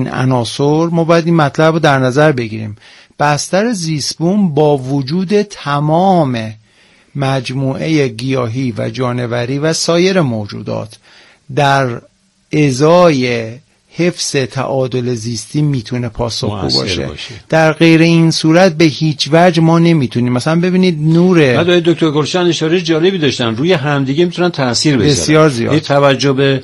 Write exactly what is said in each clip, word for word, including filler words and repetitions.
این عناصر ما باید این مطلب رو در نظر بگیریم. بستر زیستبوم با وجود تمام مجموعه گیاهی و جانوری و سایر موجودات در ازای حفظ تعادل زیستی میتونه پاسخگو باشه. باشه در غیر این صورت به هیچ وجه ما نمیتونیم. مثلا ببینید نور بعد دکتر گلشن اشاره جالبی داشتن روی همدیگه میتونن تاثیر بذارن بسیار زیاد. این توجه به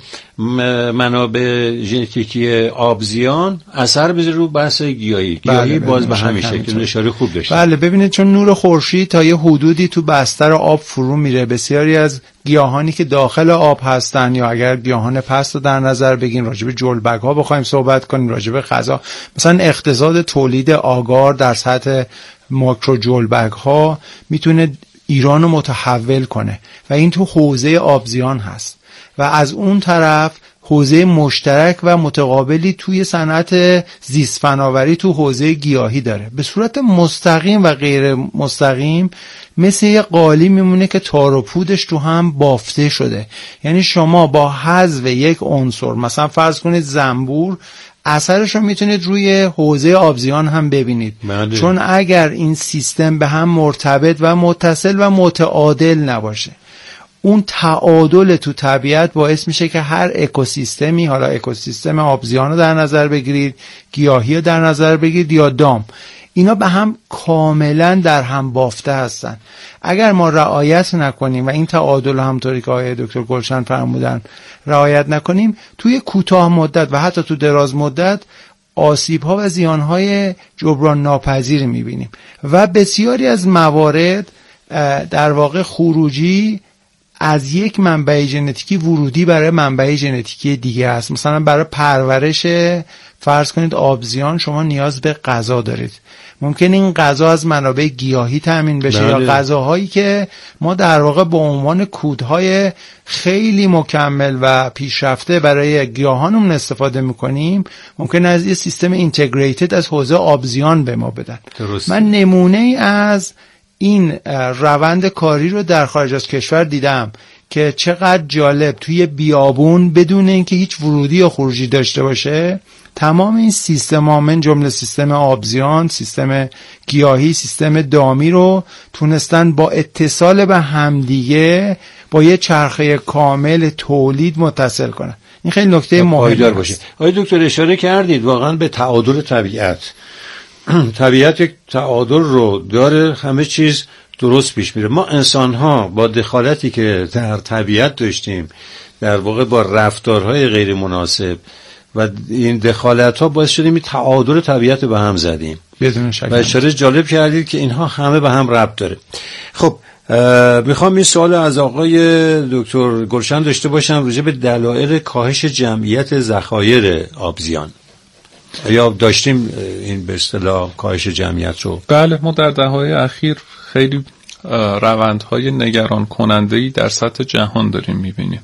منابع ژنتیکی آبزیان اثر بذاره رو بحث گیاهی گیاهی بله باز به همین شکل اشاره خوب داشتن. بله ببینید چون نور خورشید تا یه حدودی تو بستر آب فرو میره. بسیاری از گیاهانی که داخل آب هستن یا اگر گیاهان پست رو در نظر بگیم راجع به جلبک ها بخوایم صحبت کنیم، راجع به غذا مثلا اقتصاد تولید آگار در سطح ماکرو جلبک ها میتونه ایران رو متحول کنه و این تو حوزه آبزیان هست و از اون طرف حوزه مشترک و متقابلی توی صنعت زیست فناوری تو حوزه گیاهی داره. به صورت مستقیم و غیر مستقیم مثل یه قالی میمونه که تار و پودش تو هم بافته شده. یعنی شما با حذف یک عنصر مثلا فرض کنید زنبور اثرش رو میتونید روی حوزه آبزیان هم ببینید ماده. چون اگر این سیستم به هم مرتبط و متصل و متعادل نباشه اون تعادل تو طبیعت باعث میشه که هر اکوسیستمی، حالا اکوسیستم آبزیان رو در نظر بگیرید، گیاهی رو در نظر بگیرید یا دام، اینا به هم کاملا در هم بافته هستن. اگر ما رعایت نکنیم و این تعادل همونطوری که آقای دکتر گلشن فرمودن رعایت نکنیم توی کوتاه مدت و حتی تو دراز مدت آسیب ها و زیان های جبران ناپذیر میبینیم و بسیاری از موارد در واقع خروجی از یک منبع ژنتیکی ورودی برای منبع ژنتیکی دیگه است. مثلا برای پرورش فرض کنید آبزیان شما نیاز به غذا دارید، ممکن این غذا از منابع گیاهی تامین بشه بله. یا غذاهایی که ما در واقع به عنوان کودهای خیلی مکمل و پیشرفته برای گیاهانمون استفاده میکنیم ممکن از یه سیستم اینتگریتد از حوزه آبزیان به ما بدن. درست. من نمونه ای از این روند کاری رو در خارج از کشور دیدم که چقدر جالب توی بیابون بدون اینکه هیچ ورودی یا خروجی داشته باشه تمام این سیستم ها من جمله سیستم آبزیان، سیستم گیاهی، سیستم دامی رو تونستن با اتصال به همدیگه با یه چرخه کامل تولید متصل کنن. این خیلی نکته مهمی باشه. آقای دکتر اشاره کردید واقعا به تعادل طبیعت. طبیعت یک تعادل رو داره، همه چیز درست پیش میره. ما انسان ها با دخالتی که در طبیعت داشتیم در واقع با رفتارهای غیر مناسب و این دخالت ها باعث شدیم این تعادل طبیعت به هم زدیم بدون شک. و اشاره جالب کردید که اینها همه به هم ربط داره. خب میخوام این سوال از آقای دکتر گلشن داشته باشم راجع به دلایل کاهش جمعیت ذخایر آبزیان. یا داشتیم این به اصطلاح کاهش جمعیت رو؟ بله ما در دهه‌های اخیر خیلی روندهای نگران کننده‌ای در سطح جهان داریم می‌بینیم.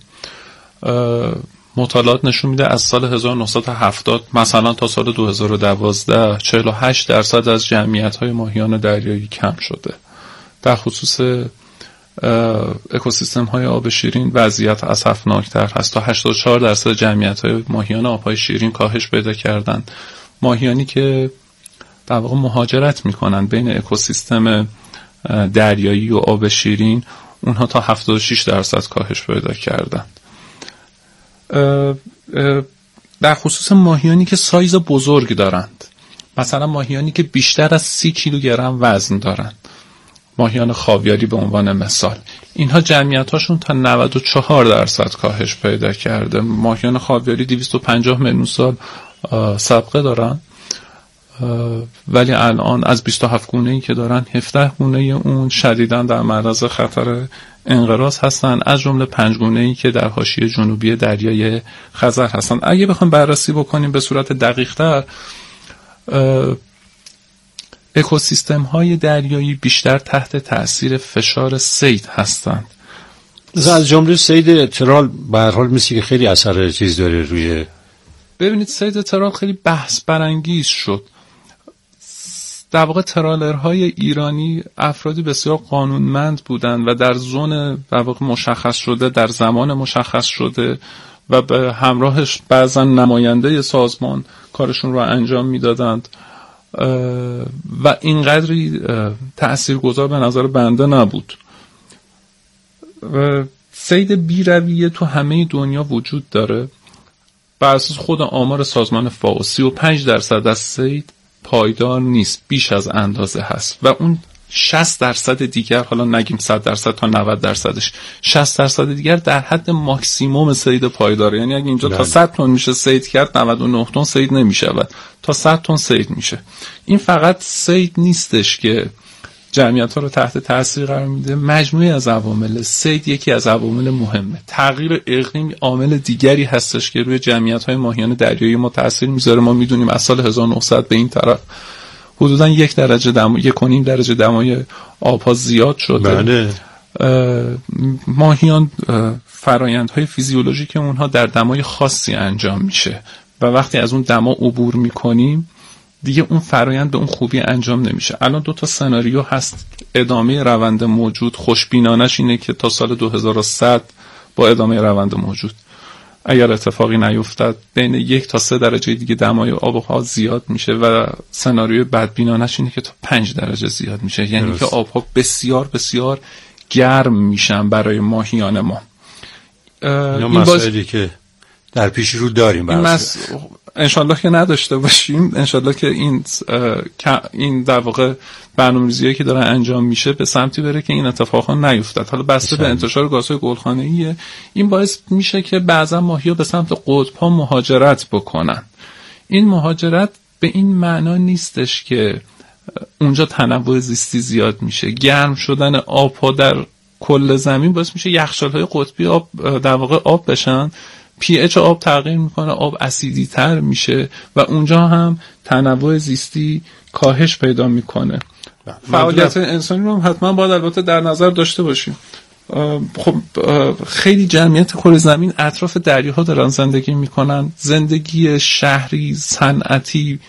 مطالعات نشون میده از سال هزار و نهصد و هفتاد مثلا تا سال دو هزار و دوازده چهل و هشت درصد از جمعیت‌های ماهیان دریایی کم شده. در خصوص اکوسیستم های آب شیرین وضعیت اسفناکتر هست. تا هشتاد و چهار درصد جمعیت های ماهیان آبهای شیرین کاهش پیدا کردن. ماهیانی که در واقع مهاجرت میکنن بین اکوسیستم دریایی و آب شیرین اونها تا هفتاد و شش درصد کاهش پیدا کردن. در خصوص ماهیانی که سایز بزرگ دارند، مثلا ماهیانی که بیشتر از سی کیلوگرم وزن دارند، ماهیان خاویاری به عنوان مثال، اینها جمعیتاشون تا نود و چهار درصد کاهش پیدا کرده. ماهیان خاویاری دویست و پنجاه میلیون سال سابقه دارن ولی الان از بیست و هفت گونه‌ای که دارن هفده گونه اون شدیداً در معرض خطر انقراض هستن، از جمله پنج گونه‌ای که در حاشیه جنوبی دریای خزر هستن. اگه بخوایم بررسی بکنیم به صورت دقیق‌تر، اکوسیستم های دریایی بیشتر تحت تأثیر فشار صید هستند. از جمله صید ترال به هر حال مثل که خیلی اثر چیز داره روی. ببینید صید ترال خیلی بحث برانگیز شد. در واقع ترالرهای ایرانی افرادی بسیار قانونمند بودند و در زون در واقع مشخص شده، در زمان مشخص شده و به همراهش بعضا نماینده سازمان کارشون رو انجام میدادند و اینقدری تأثیرگذار به نظر بنده نبود. صید بی‌رویه تو همه دنیا وجود داره. بر اساس خود آمار سازمان فاو سی و پنج درصد از صید پایدار نیست، بیش از اندازه هست و اون شصت درصد دیگر، حالا نگیم صد درصد تا نود درصدش، شصت درصد دیگر در حد ماکسیموم صید پایداره. یعنی اگه اینجا تا صد تن میشه صید کرد، نود و نه تن صید نمیشود، تا صد تن صید میشه. این فقط صید نیستش که جمعیت ها رو تحت تاثیر قرار میده، مجموعه از عوامل. صید یکی از عوامل مهمه. تغییر اقلیم عامل دیگری هستش که روی جمعیت های ماهیان دریایی ما تاثیر میذاره. ما میدونیم از سال هزار و نهصد به این طرف حدوداً یک درجه دما، یک و نیم درجه دمای آبها زیاد شده. بله. ماهیان فرایندهای فیزیولوژیک اونها در دمای خاصی انجام میشه و وقتی از اون دما عبور میکنیم دیگه اون فرایند به اون خوبی انجام نمیشه. الان دو تا سناریو هست ادامه روند موجود. خوشبینانش اینه که تا سال دو هزار و صد با ادامه روند موجود اگر اتفاقی نیفتد بین یک تا سه درجه دیگه دمای آبها زیاد میشه و سناریوی بدبینانش اینه که تا پنج درجه زیاد میشه. یعنی درست. که آبها بسیار بسیار گرم میشن برای ماهیان ما. اینا مسائلی که در پیش رو داریم. این مس... انشالله که نداشته باشیم. انشالله که این این در واقع برنامه‌ریزیایی که داره انجام میشه به سمتی بره که این اتفاقا نیفتد. حالا بسته به انتشار گازهای گلخانه‌ایه. این باعث میشه که بعضا ماهی‌ها به سمت قطب‌ها مهاجرت بکنن. این مهاجرت به این معنا نیستش که اونجا تنوع زیستی زیاد میشه. گرم شدن آب‌ها در کل زمین باعث میشه یخچال‌های قطبی آب در واقع آب بشن. پی اچ آب تغییر میکنه، آب اسیدی تر میشه و اونجا هم تنوع زیستی کاهش پیدا میکنه. فعالیت انسانی رو هم حتما باید البته در نظر داشته باشیم. خب خیلی جمعیت کره زمین اطراف دریاها دارن زندگی میکنن. زندگی شهری، صنعتی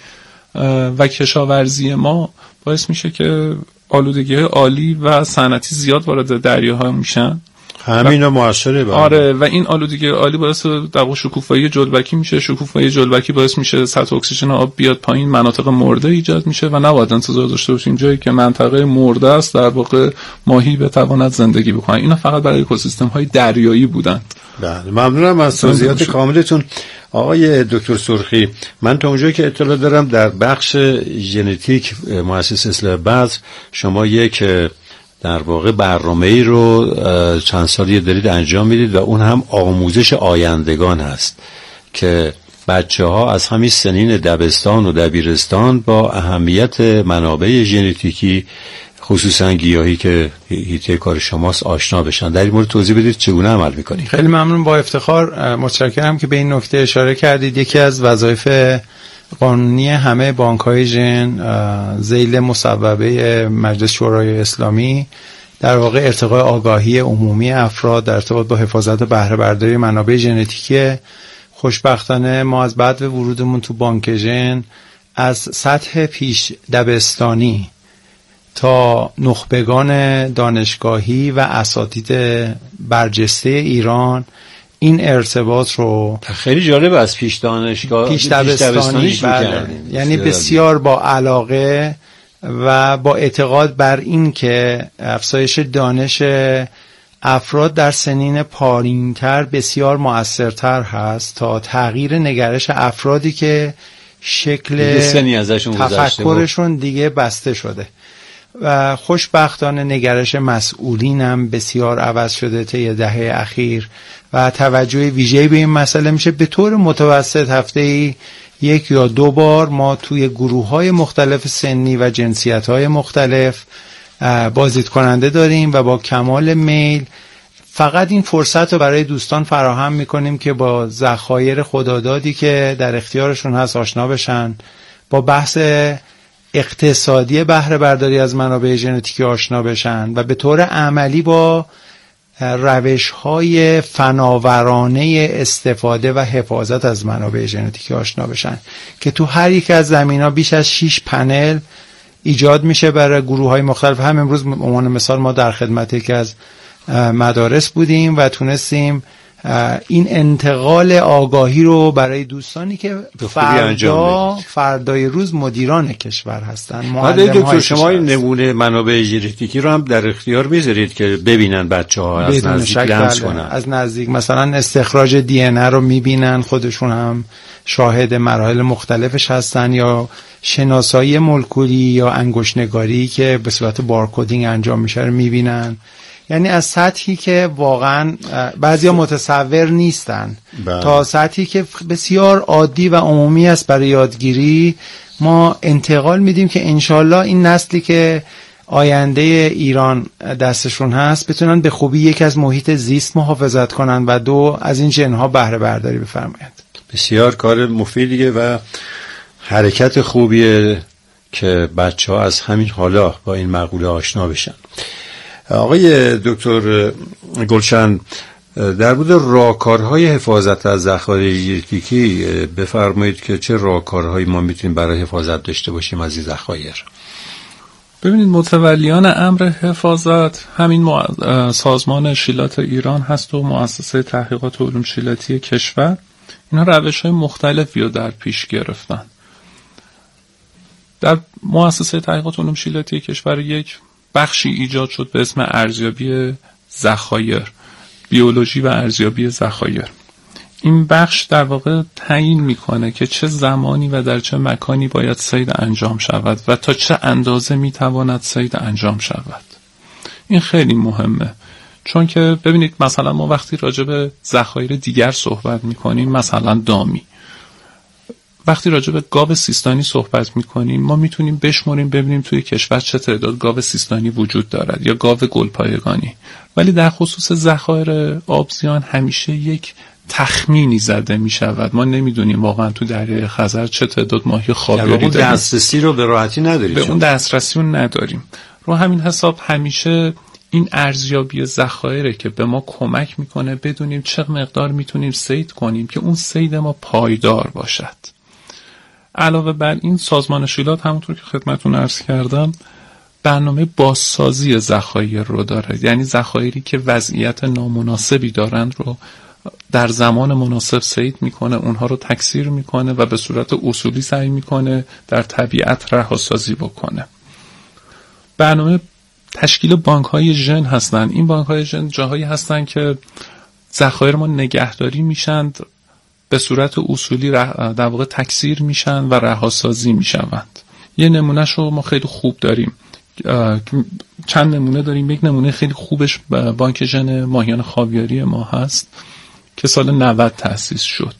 و کشاورزی ما باعث میشه که آلودگی‌های عالی و صنعتی زیاد وارد دریاها میشن. همینا موثره. آره و این آلودگی عالی باعث در شکوفایی جلبکی میشه. شکوفایی جلبکی باعث میشه سطح اکسیژن آب بیاد پایین، مناطق مرده ایجاد میشه و نباید انتظار داشته باشیم جایی که منطقه مرده است در واقع ماهی بتواند زندگی بکنه. اینا فقط برای اکوسیستم های دریایی بودند. بله ممنونم از توضیحات کاملتون آقای دکتر سرخی. من تا اونجایی که اطلاع دارم در بخش ژنتیک مؤسسه اصلاح بذر شما یک در واقع برنامه‌ای رو چند سالی دارید انجام میدید و اون هم آموزش آیندگان هست که بچه‌ها از همین سنین دبستان و دبیرستان با اهمیت منابع ژنتیکی خصوصا گیاهی که حیطه کار شماست آشنا بشن. در این مورد توضیح بدید چگونه عمل می‌کنید؟ خیلی ممنون، با افتخار. متشکرم که به این نکته اشاره کردید. یکی از وظایف قانونی همه بانک‌های ژن ذیل مصوبه مجلس شورای اسلامی در واقع ارتقاء آگاهی عمومی افراد در ارتباط با حفاظت و بهره برداری منابع ژنتیکی. خوشبختانه ما از بعد ورودمون تو بانک ژن از سطح پیش دبستانی تا نخبگان دانشگاهی و اساتید برجسته ایران این ارتباط رو خیلی جالب از پیش دانشگاه پیش دبستانی بله. یعنی بسیار با علاقه و با اعتقاد بر این که افزایش دانش افراد در سنین پایین‌تر بسیار مؤثرتر هست تا تغییر نگرش افرادی که شکل تفکرشون دیگه بسته شده. و خوشبختانه نگرش مسئولین هم بسیار عوض شده طی دهه اخیر و توجه ویژه‌ای به این مسئله میشه. به طور متوسط هفته‌ای یک یا دو بار ما توی گروه‌های مختلف سنی و جنسیت‌های مختلف بازدید کننده داریم و با کمال میل فقط این فرصت رو برای دوستان فراهم میکنیم که با ذخایر خدادادی که در اختیارشون هست آشنا بشن، با بحث اقتصادی بهره برداری از منابع ژنتیکی آشنا بشن و به طور عملی با روش‌های فناورانه استفاده و حفاظت از منابع ژنتیکی آشنا بشن که تو هر یک از زمینه‌ها بیش از شش پنل ایجاد میشه برای گروه‌های مختلف. هم امروز به عنوان مثال ما در خدمت یکی از مدارس بودیم و تونستیم این انتقال آگاهی رو برای دوستانی که فردا فردای روز مدیران کشور هستن، معلم های شما این نمونه منابع ژنتیکی رو هم در اختیار میذارید که ببینن بچه‌ها از نزدیک لمس کنن، از نزدیک مثلا استخراج دی ان ای رو میبینن، خودشون هم شاهد مراحل مختلفش هستن، یا شناسایی مولکولی یا انگشت‌نگاری که به صورت بارکدینگ انجام میشه رو میبینن. یعنی از سطحی که واقعا بعضیا متصور نیستن بله. تا سطحی که بسیار عادی و عمومی است برای یادگیری، ما انتقال میدیم که انشالله این نسلی که آینده ایران دستشون هست بتونن به خوبی یک از محیط زیست محافظت کنن و دو از این ژن‌ها بهره برداری بفرمایند. بسیار کار مفیدیه و حرکت خوبیه که بچه‌ها از همین حالا با این مقوله آشنا بشن. آقای دکتر گلشن، در مورد راهکارهای حفاظت از ذخایر ژنتیکی بفرمایید که چه راهکارهایی ما میتونیم برای حفاظت داشته باشیم از این ذخایر؟ ببینید، متولیان امر حفاظت همین مع... سازمان شیلات ایران هست و مؤسسه تحقیقات علوم شیلاتی کشور. اینا روش‌های مختلفی رو در پیش گرفتن. در مؤسسه تحقیقات علوم شیلاتی کشور یک بخشی ایجاد شد به اسم ارزیابی ذخایر، بیولوژی و ارزیابی ذخایر. این بخش در واقع تعیین میکنه که چه زمانی و در چه مکانی باید صید انجام شود و تا چه اندازه میتواند صید انجام شود. این خیلی مهمه، چون که ببینید مثلا ما وقتی راجع به ذخایر دیگر صحبت میکنیم، مثلا دامی، وقتی راجع به گاو سیستانی صحبت میکنیم ما میتونیم بشمریم ببینیم توی کشور چه تعداد گاو سیستانی وجود دارد یا گاو گلپایگانی، ولی در خصوص ذخایر آبزیان همیشه یک تخمینی زده میشود. ما نمیدونیم واقعا تو دریای خزر چه تعداد ماهی خاویاری داریم. اون دسترسی رو به راحتی نداریم، به اون دسترسی رو نداریم. رو همین حساب همیشه این ارزیابی ذخایر که به ما کمک میکنه بدونیم چه مقدار میتونیم صید کنیم که اون صید ما پایدار باشد. علاوه بر این سازمان شیلات همونطور که خدمتتون عرض کردم برنامه بازسازی ذخایر رو داره، یعنی ذخایری که وضعیت نامناسبی دارند رو در زمان مناسب صید میکنه، اونها رو تکثیر میکنه و به صورت اصولی سعی میکنه در طبیعت رهاسازی بکنه. برنامه تشکیل بانک های ژن هستن. این بانک های ژن جاهایی هستن که ذخایر ما نگهداری میشن، به صورت اصولی در واقع تکثیر میشن و رهاسازی میشوند. یه نمونهش رو ما خیلی خوب داریم، چند نمونه داریم. یک نمونه خیلی خوبش بانک ژن ماهیان خاویاری ما هست که سال نود تأسیس شد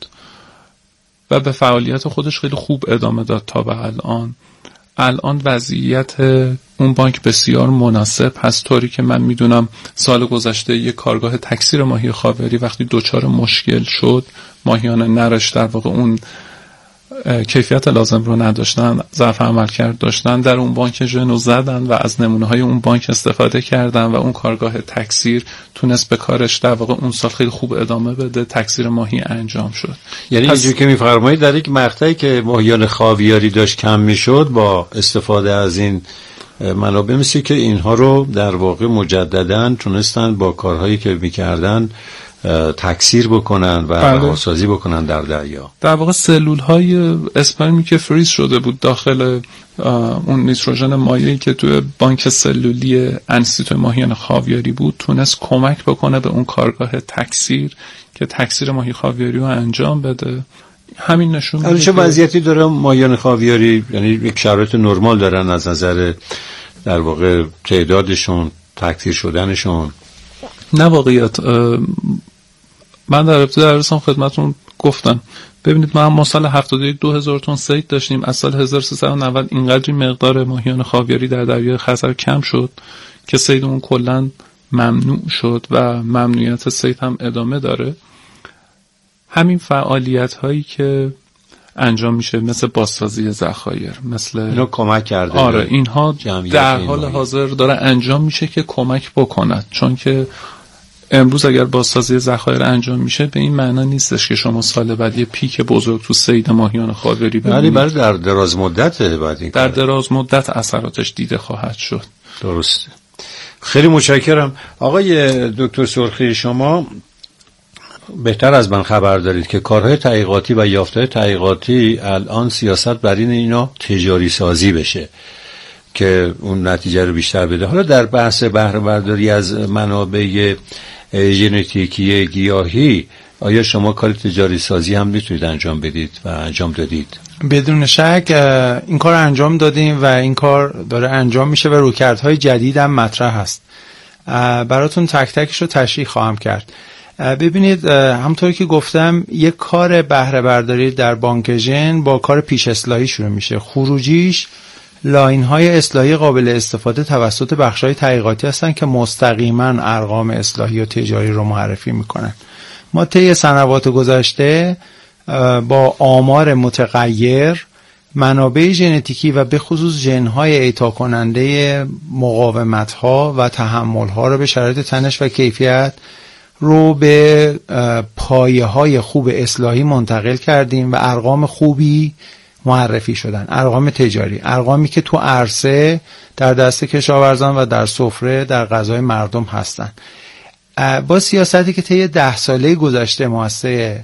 و به فعالیت خودش خیلی خوب ادامه داد تا به الان. الان وضعیت اون بانک بسیار مناسب هست، طوری که من میدونم سال گذشته یک کارگاه تکثیر ماهی خاویاری وقتی دوچار مشکل شد، ماهیان نرش در واقع اون کیفیت لازم رو نداشتن، ضعف عملکرد داشتن، در اون بانک ژن رو زدن و از نمونه های اون بانک استفاده کردن و اون کارگاه تکثیر تونست به کارش در واقع اون سال خیلی خوب ادامه بده، تکثیر ماهی انجام شد. یعنی اینجوری که میفرمایید در یک مقطعی که ماهیان خاویاری داشت کم میشد، با استفاده از این منابع مثل که اینها رو در واقع مجدداً تونستن با کارهایی که میکردن تکثیر بکنن و رهاسازی بکنن در دریا. در واقع سلول های اسپرمی که فریز شده بود داخل اون نیتروژن مایعی که توی بانک سلولی انسیتو ماهیان خاویاری بود تونست کمک بکنه به اون کارگاه تکثیر که تکثیر ماهی خاویاری رو انجام بده. همین نشون میده چه وضعیتی داره ماهیان خاویاری، یعنی یک شرایط نرمال دارن از نظر در واقع تعدادشون، تکثیر شدنشون؟ نه واقعیت من در ابتدا درسم خدمتون گفتم، ببینید ما ما سال هفتاد و یک دو هزار تن صید داشتیم، از سال هزار و سیصد و نود اینقدر مقدار ماهیان خاویاری در دریای خزر کم شد که صید اون کلا ممنوع شد و ممنوعیت صید هم ادامه داره. همین فعالیت هایی که انجام میشه مثل بازسازی ذخایر، مثل اینو کمک کرده، آره اینها در حال حاضر داره انجام میشه که کمک بکند، چون که امروز اگر بازسازی ذخایر انجام میشه به این معنا نیستش که شما سال بعد یه پیک بزرگ تو صید ماهیان خاویاری ببینید، ولی برای در دراز مدت بعد این در دراز مدت اثراتش دیده خواهد شد. درسته. خیلی متشکرم. آقای دکتر سرخی، شما بهتر از من خبر دارید که کارهای تحقیقاتی و یافته‌های تحقیقاتی الان سیاست بر این اینا تجاری سازی بشه که اون نتیجه رو بیشتر بده. حالا در بحث بهره برداری از منابع ژنتیکی گیاهی، آیا شما کار تجاری سازی هم میتونید انجام بدید و انجام دادید؟ بدون شک این کار انجام دادیم و این کار داره انجام میشه و رویکردهای جدید هم مطرح هست. براتون تک تکش رو تشریح خواهم کرد. ببینید همونطوری که گفتم یک کار بهره برداری در بانک ژن با کار پیش اصلاحی شروع میشه. خروجیش لاین های اصلاحی قابل استفاده توسط بخش های تحقیقاتی هستن که مستقیما ارقام اصلاحی و تجاری رو معرفی میکنن. ما طی سنوات گذشته با آمار متغیر منابع ژنتیکی و به خصوص ژن‌های اعطا کننده مقاومت‌ها و تحمل‌ها رو به شرایط تنش و کیفیت رو به پایه‌های خوب اصلاحی منتقل کردیم و ارقام خوبی معرفی شدن، ارقام تجاری، ارقامی که تو عرصه در دست کشاورزان و در سفره در غذای مردم هستن. با سیاستی که طی ده ساله گذشته مؤسسه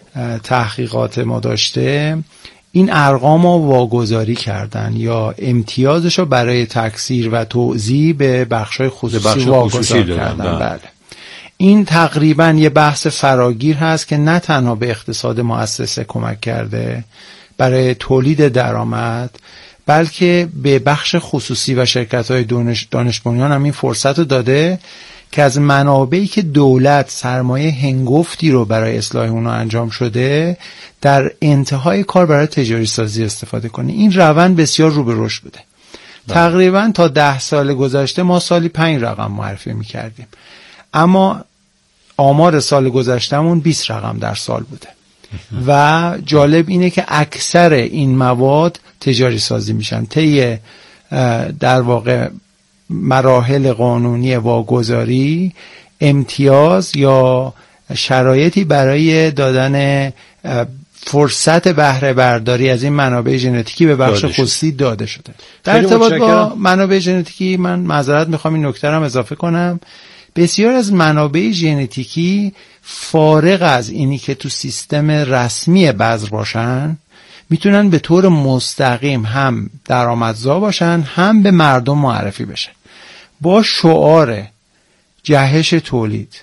تحقیقات ما داشته، این ارقام رو واگذاری کردن یا امتیازش رو برای تکثیر و توزیع به بخشای خصوصی واگذار کردن. بله. این تقریبا یه بحث فراگیر هست که نه تنها به اقتصاد مؤسسه کمک کرده برای تولید درآمد، بلکه به بخش خصوصی و شرکت‌های دانش دانش بنیان هم این فرصت رو داده که از منابعی که دولت سرمایه هنگفتی رو برای اصلاح اونها انجام شده در انتهای کار برای تجاری سازی استفاده کنه. این روند بسیار رو به رشد بوده. ده. تقریبا تا ده سال گذشته ما سالی پنج رقم معرفی می‌کردیم، اما آمار سال گذشتهمون بیست رقم در سال بوده و جالب اینه که اکثر این مواد تجاری سازی میشن طی در واقع مراحل قانونی واگذاری، امتیاز یا شرایطی برای دادن فرصت بهره برداری از این منابع ژنتیکی به بخش خصوصی داده شده. در ارتباط با منابع ژنتیکی من معذرت میخوام این نکته رو هم اضافه کنم. بسیار از منابع ژنتیکی فارغ از اینی که تو سیستم رسمی بذر باشن میتونن به طور مستقیم هم درآمدزا باشن هم به مردم معرفی بشن. با شعار جهش تولید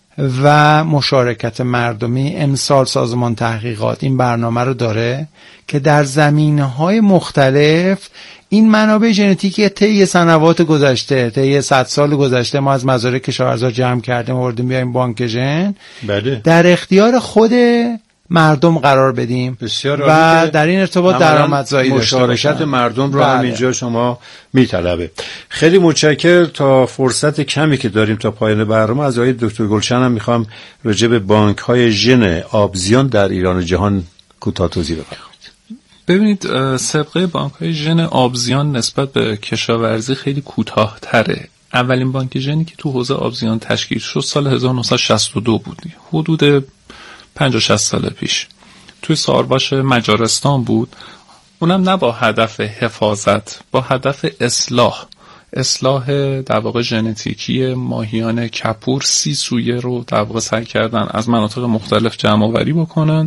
و مشارکت مردمی امسال سازمان تحقیقات این برنامه رو داره که در زمینه‌های مختلف این منابع ژنتیکی طی سنوات گذشته، طی صد سال گذشته ما از مزارع کشاورزا جمع کردیم آوردیم بیایم بانک ژن، بله، در اختیار خود مردم قرار بدیم و در این ارتباط درآمدزایی داشته باشن. مشارکت مردم رو هم اینجا شما میطلبه. خیلی متشکرم. تا فرصت کمی که داریم تا پایان برنامه از آقای دکتر گلشن هم میخوام راجع به بانک‌های ژن آبزیان در ایران و جهان کوتاه توضیح بفرمایید. ببینید، سابقه بانک‌های ژن آبزیان نسبت به کشاورزی خیلی کوتاه‌تره. اولین بانک ژنی که تو حوزه آبزیان تشکیل شد سال هزار و نهصد و شصت و دو بود، حدود پنجاه شصت سال پیش، توی سارباش مجارستان بود. اونم نه با هدف حفاظت، با هدف اصلاح اصلاح در واقع ژنتیکی ماهیان کپور سی سویه رو در واقع سعی کردن از مناطق مختلف جمع آوری بکنن،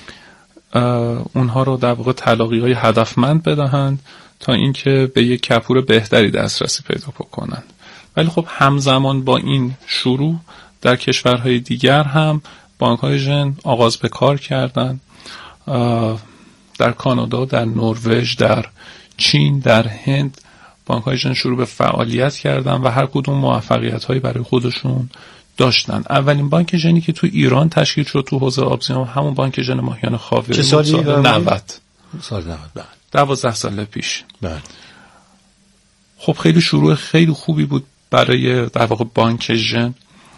اونها رو در واقع تلاقی‌های هدفمند بدهند تا اینکه به یک کپور بهتری دسترسی پیدا بکنن. ولی خب همزمان با این شروع در کشورهای دیگر هم بانک‌های ژن آغاز به کار کردن. در کانادا، در نروژ، در چین، در هند بانک‌های ژن شروع به فعالیت کردن و هر کدوم موفقیت‌هایی برای خودشون داشتن. اولین بانک ژنی که تو ایران تشکیل شد تو حوزه آبزیان همون بانک ژن ماهیان خاویاری. چه سالی؟ سال نود. سال نود. بله. دوازده سال پیش. بله. خب خیلی شروع خیلی خوبی بود برای در واقع بانک ژن.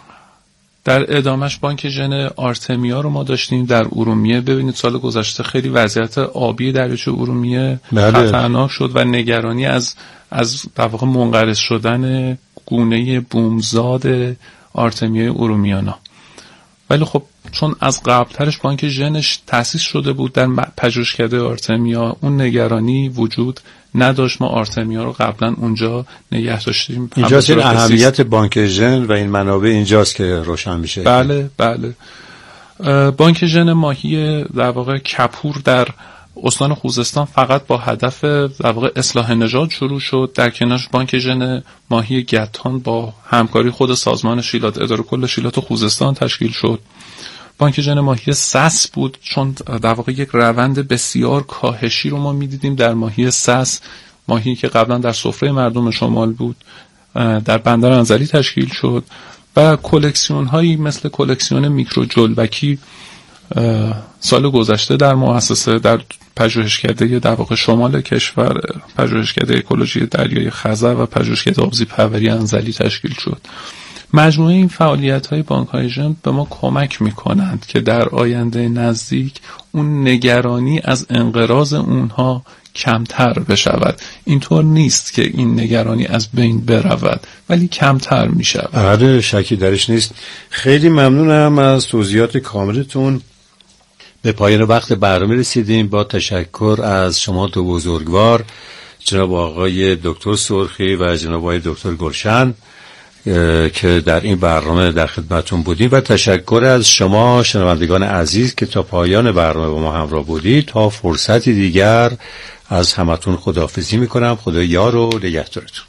در ادامش بانک ژن آرتمیا رو ما داشتیم در ارومیه. ببینید سال گذشته خیلی وضعیت آبی دریاچه ارومیه بله. خطرناک شد و نگرانی از از در واقع منقرض شدن گونه بومزاد آرتمیای ارومیانا. ولی خب چون از قبلترش بانک ژنش تأسیس شده بود در پژوهشکده آرتمیا، اون نگرانی وجود نداشت. ما آرتمیا رو قبلا اونجا نگه داشتیم. اینجاست این اهمیت بانک ژن و این منابع اینجاست که روشن میشه. بله بله. بانک ژن ماهی در واقع کپور در استان خوزستان فقط با هدف در واقع اصلاح نژاد شروع شد. در کنارش بانک ژن ماهی گتان با همکاری خود سازمان شیلات، اداره کل شیلات خوزستان تشکیل شد. بانک ژن ماهی سس بود، چون در واقع یک روند بسیار کاهشی رو ما می‌دیدیم در ماهی سس، ماهی که قبلا در سفره مردم شمال بود، در بندر انزلی تشکیل شد و کلکسیون هایی مثل کلکسیون میکرو جلبکی سال گذشته در مؤسسه در پژوهشکده در واقع شمال کشور، پژوهشکده اکولوژی دریای خزر و پژوهشکده آبزی پروری انزلی تشکیل شد. مجموعه این فعالیت‌های بانک‌های ژن به ما کمک می‌کنند که در آینده نزدیک اون نگرانی از انقراض اونها کمتر بشود. اینطور نیست که این نگرانی از بین برود، ولی کمتر می‌شود. آره، شکی درش نیست. خیلی ممنونم از توضیحات کاملتون. به پایان وقت برنامه رسیدیم. با تشکر از شما دو بزرگوار، جناب آقای دکتر سرخی و جناب آقای دکتر گلشن که در این برنامه در خدمتون بودیم، و تشکر از شما شنوندگان عزیز که تا پایان برنامه با ما همراه بودید. تا فرصتی دیگر از همتون خداحافظی میکنم. خدا یار و نگهدارتون.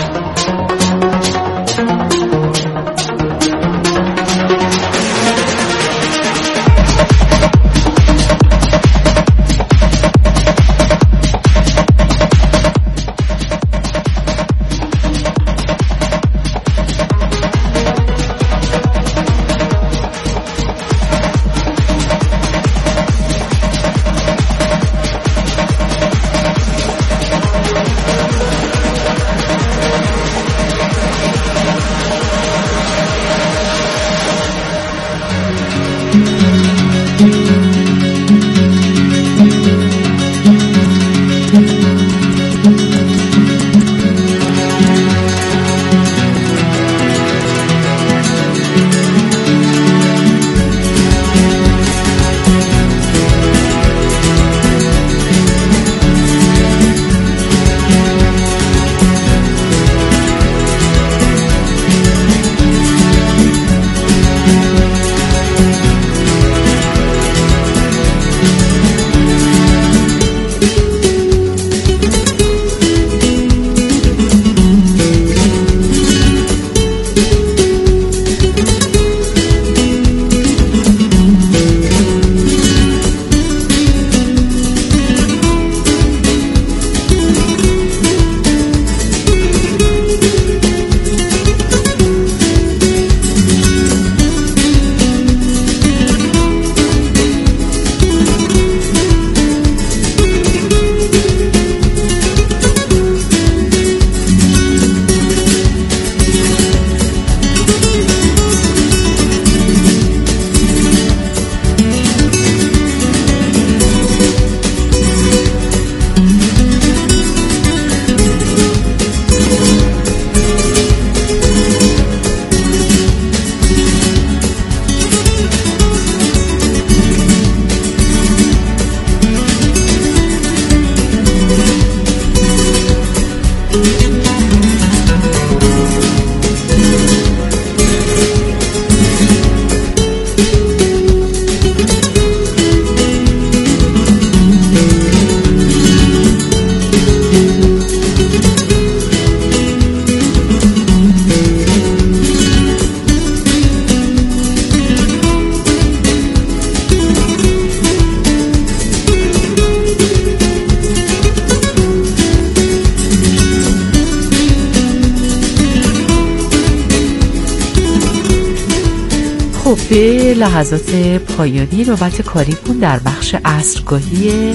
به لحظات پایانی نوبت کاریمون در بخش عصرگاهی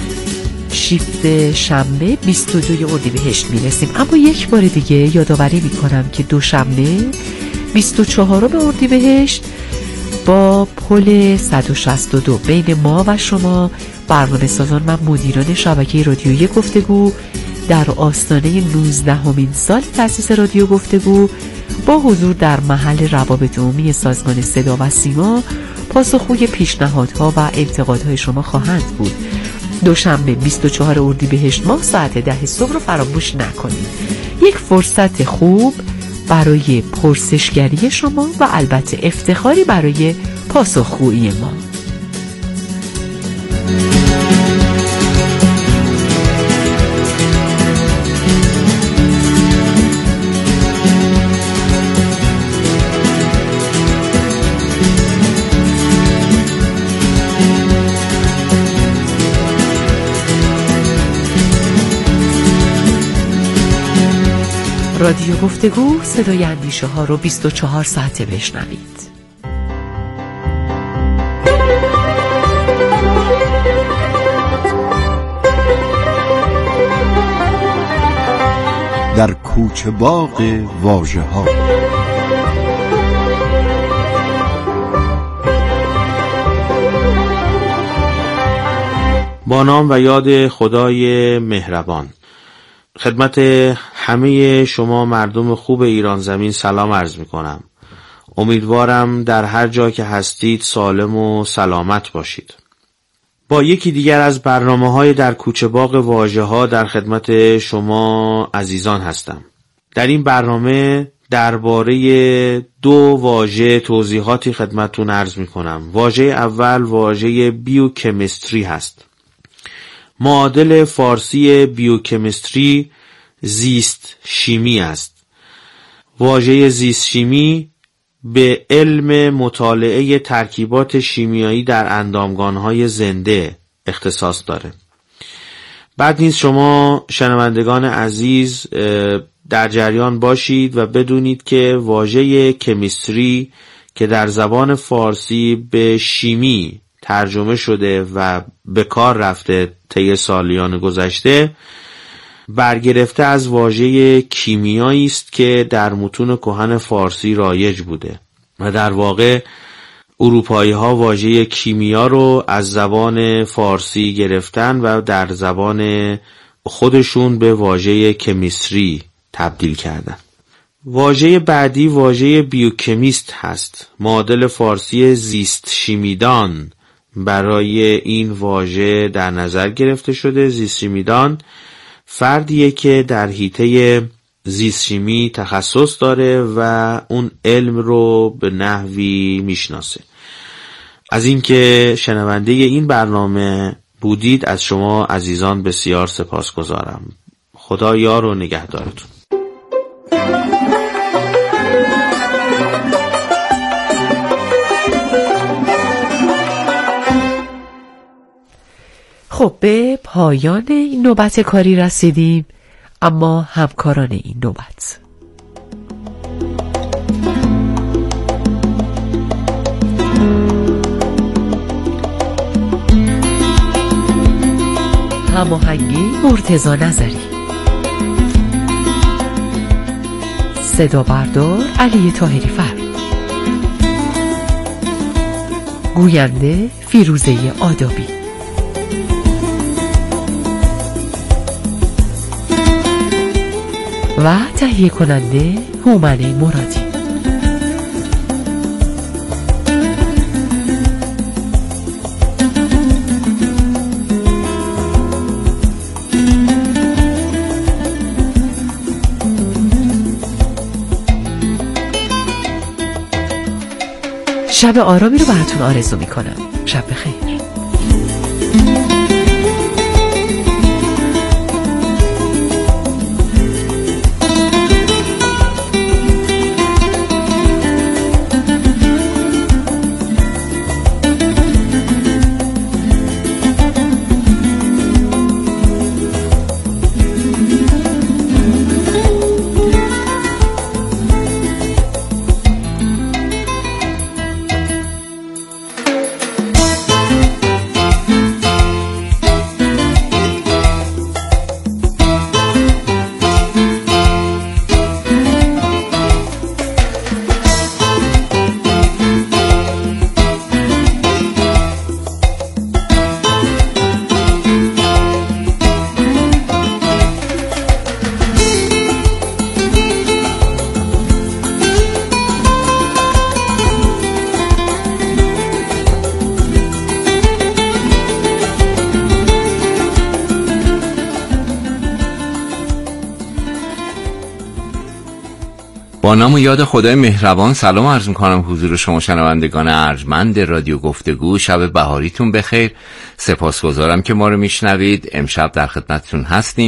شیفت شنبه بیست و دو اردیبهشت میرسیم. اما یک بار دیگه یادآوری میکنم که دوشنبه بیست و چهارم اردیبهشت با پل صد و شصت و دو بین ما و شما برنامه سازان و مدیران شبکه رادیویی گفتگو در آستانه نوزدهمین سال تأسیس رادیو گفتگو با حضور در محل روابط عمومی سازمان صدا و سیما پاسخگوی پیشنهادها و انتقادهای شما خواهند بود. دوشنبه بیست و چهارم اردیبهشت ماه ساعت ده صبح رو فراموش نکنید. یک فرصت خوب برای پرسشگری شما و البته افتخاری برای پاسخگویی ما. رادیو گفتگو، صدای اندیشه ها رو بیست و چهار ساعته بشنوید. در کوچه باغ واژه ها. با نام و یاد خدای مهربان. خدمت همه شما مردم خوب ایران زمین سلام عرض می کنم. امیدوارم در هر جا که هستید سالم و سلامت باشید. با یکی دیگر از برنامه‌های در کوچه باغ واژه‌ها در خدمت شما عزیزان هستم. در این برنامه درباره دو واژه توضیحاتی خدمتتون عرض می کنم. واژه اول واژه بیوکمیستری هست. معادل فارسی بیوکمیستری زیست شیمی است. واژه زیست شیمی به علم مطالعه ترکیبات شیمیایی در اندامگانهای زنده اختصاص داره. بعد نیز شما شنوندگان عزیز در جریان باشید و بدونید که واژه کمیستری که در زبان فارسی به شیمی ترجمه شده و به کار رفته طی سالیان گذشته، برگرفته از واژه کیمیایی است که در متون کهن فارسی رایج بوده و در واقع اروپایی ها واژه کیمیا رو از زبان فارسی گرفتن و در زبان خودشون به واژه کمیستری تبدیل کردن. واژه بعدی واژه بیوکمیست هست. معادل فارسی زیست شیمیدان برای این واژه در نظر گرفته شده. زیست شیمیدان فردیه که در حیطه زیست شیمی تخصص داره و اون علم رو به نحوی میشناسه. از اینکه شنونده این برنامه بودید از شما عزیزان بسیار سپاسگزارم. خدا یار و نگهدارتون. خب به پایان این نوبت کاری رسیدیم، اما همکاران این نوبت هماهنگی مرتضی نظری، صدا بردار علی طاهری فرد، گوینده فیروزه آدابی. و تهیه کننده هومن مرادی. شب آرامی رو براتون آرزو میکنم. شب بخیر. با نام و یاد خدای مهربان سلام عرض میکنم حضور شما شنوندگان ارجمند رادیو گفتگو. شب بهاریتون بخیر. سپاسگزارم که ما رو میشنوید. امشب در خدمتتون هستیم.